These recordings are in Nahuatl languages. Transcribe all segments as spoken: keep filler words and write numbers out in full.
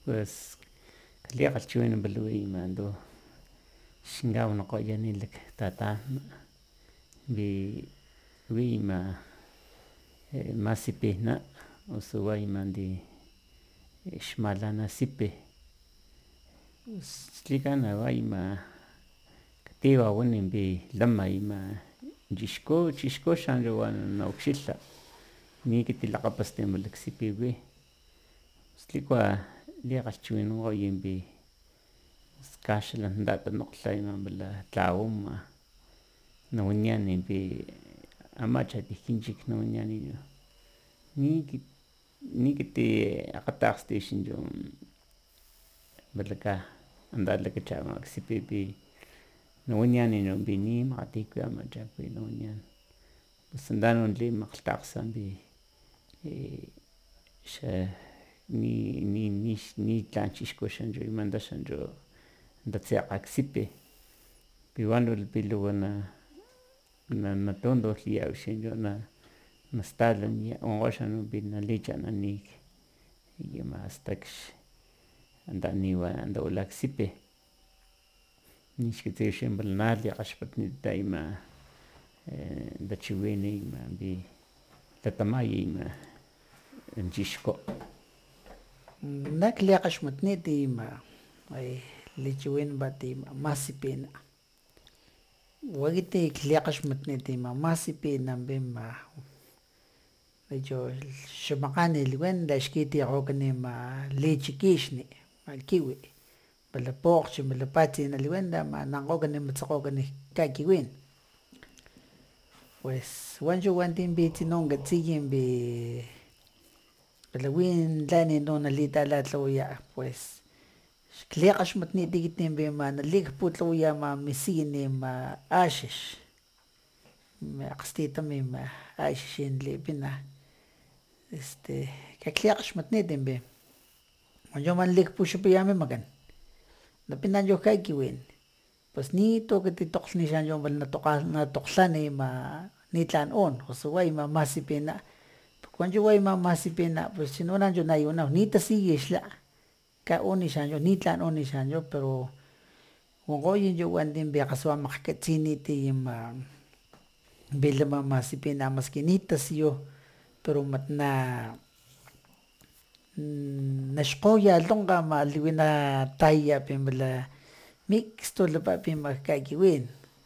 pues kaliaqalchiwin balwi mando xingaw noqoyanilak tata bi wima masipina usu waymandi xmalana sipi xlikana wayma katiwa waninpi lama ima chixku chixku xanchu wan nawkxilha nikitilakgapastinma laksipiwi slikwa liakgalhchiwinankgoyinpi skaxalan tatanokglha mapala tlawama nawaniyanpi ama chakij kinchik nawaniyan nikit nikiti akgatakgsti chu palaka anda lakachama aksipipi nawaniyan pini makgati kuyama chakwi nawaniyan pus anta no limakgtakgsan xa ni ni nitlan chixku xanchu manta xanchu tatsekga ksipi piwan luwa na natuntulhiya wixi na nastalaniya wankgo xa nalichanani yama hasta anta niwa anta wila ksipi nixkatsiya pala na likgaxpatnitita ima tachiwini imapi tatamaya ima chixku nak likgaxmatnit ima lichiwinpat ima masipina wa ekiti likgaxmatnit ima masipina pima cho xamakgan liwan xkitikgokan ima lichikixni kiwi pala pokgchi pala patsi naliwan nankgokan matsakgokan kakiwin pues wanchu ti pitsi no katsiy pala wi tlan no nalitalatlawaya pues xlikgaxmatnit ekiti pima nali putlawaya ama misiy ima axix akgstitim ima axix lipina este kaklikgaxmatnit wancho ama nali puxapaya mi makan napina chu kakiwin pues nitu katitokglhni pala natokglhan ima nitlan un osu wa ima masipina wanchu wa ima masipina pues chino chu nayiwanaw nitasiya xla ka un xanchu nitlan un xanchu pero wonkgoy chu ti kgaswama makgkatsinit ima pilama masipina maski nitasiyu pero mat na naxkgoya lonkga liwi natayaya pala mixto lapa pima kakiwin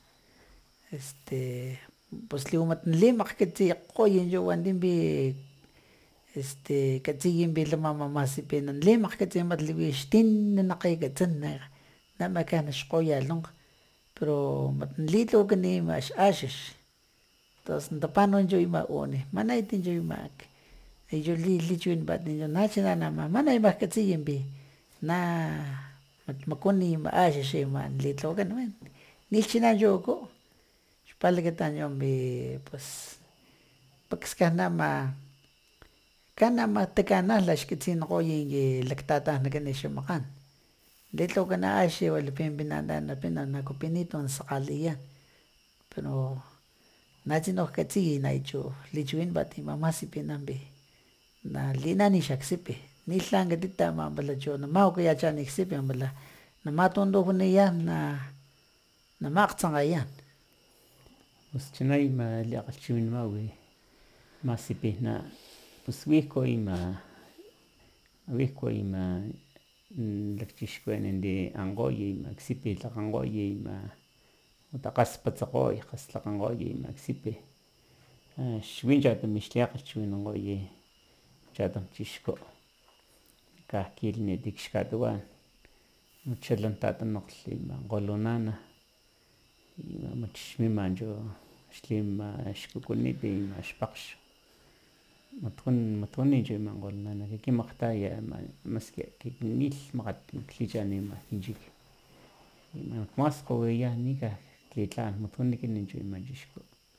este pues liwi mat nali makgkatsikgoy chu wantimpi este katsiy lama masipina nali makgkatsi mat liwi xtin nakgekatsan namakan naxkgoya lonkg pero mat nalilhawakan ima axix tos natapa no chu ima un manait chu ima chu lichiwinpat nachuna mana ima katsiy na mat makuan ima axix ima nalilhawakan nilhchina chu uk xpalakata pues pakskan nama kan nama takanala xkatsinkgoy laktatajnakan xamakgan litlawakan axix pimpi napina nakupinit nasakgaliyan pero nachino katsiy nachu lichiwinpat ima masipina nalina xaksipi nilha katita mapala chu namawakayacha ksipi pala namatuntuwaniya namakgtsankgeya pus chino ima liakgalhchiwinama wi masipina pus wiko ima wiko ima lakchixkuwin ankgoy ima ksipi tlakgankgoy ima takgaspatsikgoy kgaslakgankgoy ima ksipi xwi chatam xliakgalhchiwinankgoy chatam chixku kajkilhnit xkatuwan mat xalan tatanokglh ima kgolonana mat xmima chu xlima xkukunit ima xpakgxu mat wani chu ima kgolonana kimakgtaya maski nilh makgat klichan ima kinchik mak maskgowaya nikajlitlan mat wanikan chu ima chixku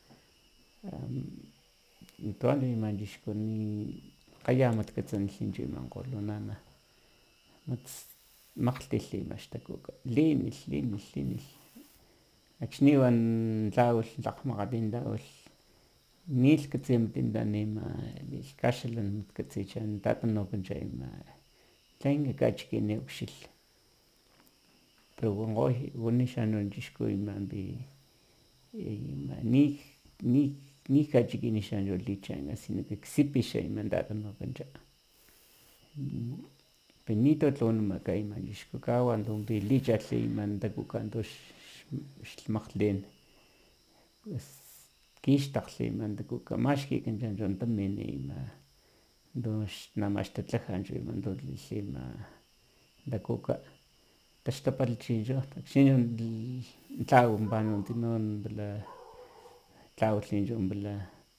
tuana ima chixku kgaya mat katsanilh chu ima kgolonana mat makglhtilh ima xtakuka linilh linilh linilh akxniwan tlawilh tlakg makgatin tlawilh nilh katsimatinta nema lilhkaxalan mat katsicha tatanukancha ima tlen kachkini okxil pero wonkgoy wani xa no chixku manpi ni ni ni kachikini xanchu lichanka sino que ksipi xa ima tatanukgancha pinito tluwanamaka ima chixkukawan tumpin lichalhli ima takuka tux xmakglin pues kixtakgli ima takuka maxkikancha chu tamin ima tux namaxtutlaja ima tu lilhi ima takuka taxtapalh chincho akxni tlawampa tino pala tlawalh pala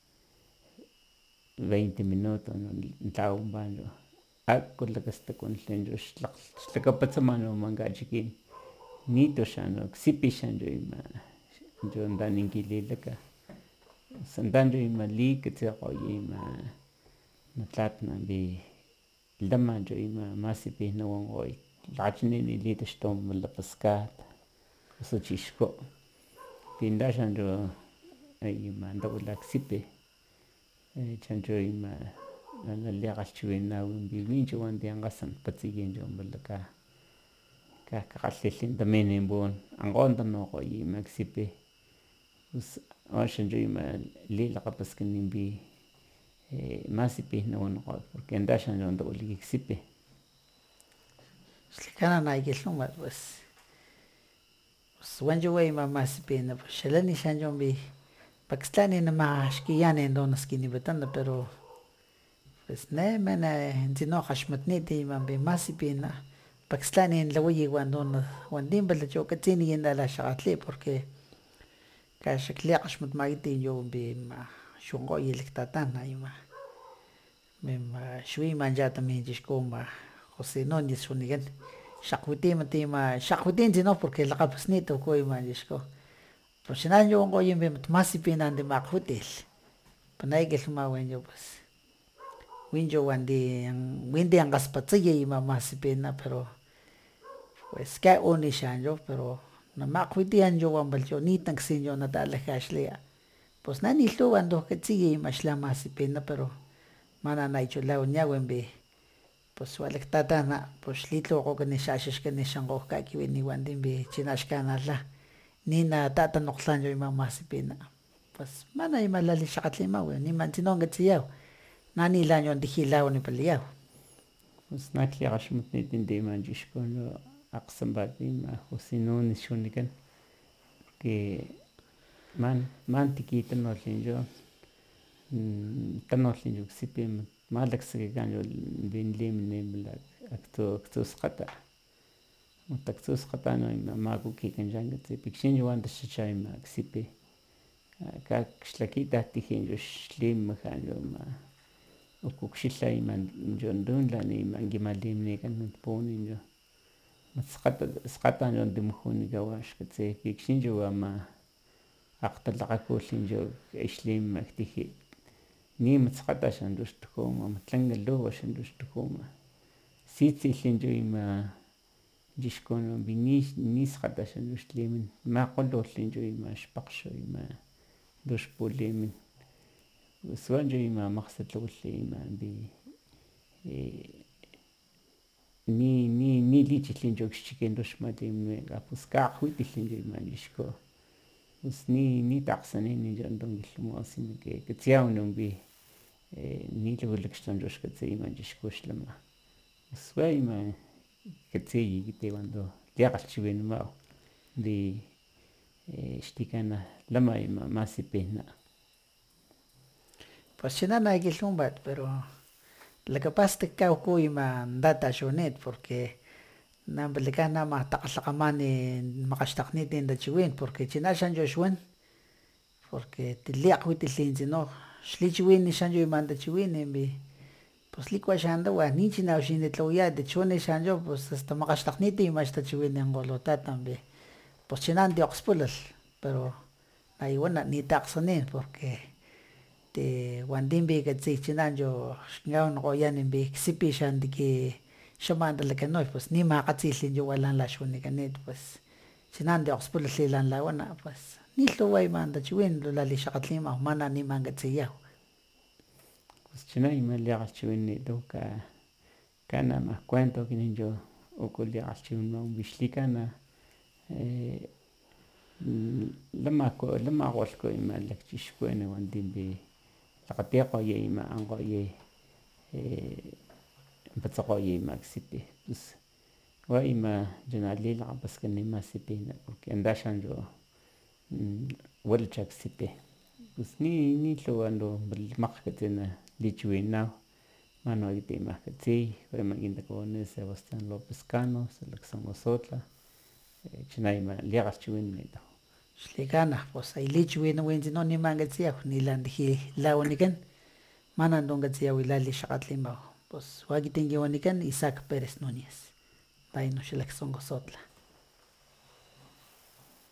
veinte minutos tlawampa chu aku lakastakualh xlakapatsama man kachikin nito xa no ksipi xanchu ima chu tanin kililaka santanchu ima likatsikgoy ima natat nampi lama chu ima masipin nawonkgoy lakgachinini litaxtu lapaskat osu chixku pinta xanchu ima tawila ksipi chanchu ima nalikgalhchiwinana winti minchu ti kgasan patsiya pala kakgalhilh tamin puwan ankgo tanukgoy ima ksipi pus axanchu ima lilakgapaskani pi masipin nawankgoy porque anta xanchu tawili ksipi xlakata na kilhnuma pues wanchu wa ima masipin xalani xanchunpi pakstani namaxkiyani tu naskiniputuna pero pues ne mana tsino kgaxmatnit ima masipin pakstani lhawaya wanti palachu nalaxakgatli porque kaxaklikgaxmatmakit pi ima xwonkgoy laktatan ima mima xwi ima chatamin chixku ama Jose Nuñez wanikan xakgwiti mat ima xakgwiti tsino porque lakgapasnit uku ima chixku pero chinachu wonkgoy mat masipin makgwitilh panay kilhnuma wanchu pues winchu wanti winti kgaspatsiya ima masipin pero pues kay uni xanchu pero namakgwitiyan chu wampalchu nitanksi natalajaxlaya pus ne nilhuwa tuj katsiya ima xla masipin pero mana nachu la waniya pi pues wa laktatan pus xlitlawakgokan xaxixkan xankgo kakiwin wantimpi china xkanalha ni natatanukglha ima masipin pues mana ima lalixakgatlima nima tsino katsiyaw nanila tijilaw wanipalayau pus na klikgaxmatnit ima chixku akgsampat ima Jose Nuñez wanikan porque man man tikitanulh chu tanulh chu ksipi malaksakikán pin limin aktsu skgata mat aktsu skgata ima makukikancha katsi pikxnin wan taxtucha ima ksipi xlakitat tijin xlimaj ima uku kxilha ima tun ima kimaliminikan mat puwan chu mat skgata chu timujunikawa xkatsi pikxnin chu ama akgtalakgakulh chu xlim ktiji ni mat skgata xanchu xtujuma mat lanka luwa xanchu xtujuma sitsilh chu ima chixku ni skgata xanchu xlimin makgolulh chu ima xpakgxu ima tux pulimin pus wanchu ima makgsatlawalh ima pi ni ni ni lichilh chu xchikin xmalimineka pus kakgwitilh chu ima chixku pus ni ni takgsanin chu tu kilhuma sino que katsiyaw pi ni lhuwa lakxtun xkatsi ima chixku xlama pus wa ima katsiya ekiti tu likgalhchiwinamaw pi xlikana lama ima masipin pues china na kilhumpat pero lakapastak kawku ima tataxwanit porque nampalaka nama takgalhakgamani makgaxtakgnit tachiwin porque china xanchu xwan porque tiliakgwitilh tsino xlichiwin xanchu ima tachiwin pus liku xantawa ni china xinitlawaya tachiwin xanchu pus hasta makgaxtakgnit ima xtachiwin kgolutatan pus china tiokgspulalh pero nayawana nitakgsanin porque wantimpi katsiy chinanchu xkawankgoyan pi ksipi xantiki xama talakanuy pus ni makgatsilh chu lan laxwanikanit pues china tiokgspulalh lan lawana pues ni lhuwa ima tachiwin lu lalixakgatlima mana nima katsiyaw pus china ima likgalhchiwinit kana ma cuento kinincho ukuliaqalchiwinma wixlikana lama ko lama qolko ima lakchixkueni wan timpi laqatiqoye ima anqoye mpatsoqoye ima ksipi pues wa ima chonali laqapaskani sipi porque andaxancho walcha ksipi pues ni ni tluwanlo maqkatsi lichiwinau manuekiti majkatsi ima kintakuni Sebastián López Cano Salaksonkozotla chana ima liaqalchiwin xlikanaj pues aylichiwinauintsi no nimankatziaj nilantijilawa mana tonkatziaj wilali xakatlimaw pues wa kitinkiwanikan Isaac Pérez Núñez pay no Salaksonkozotla.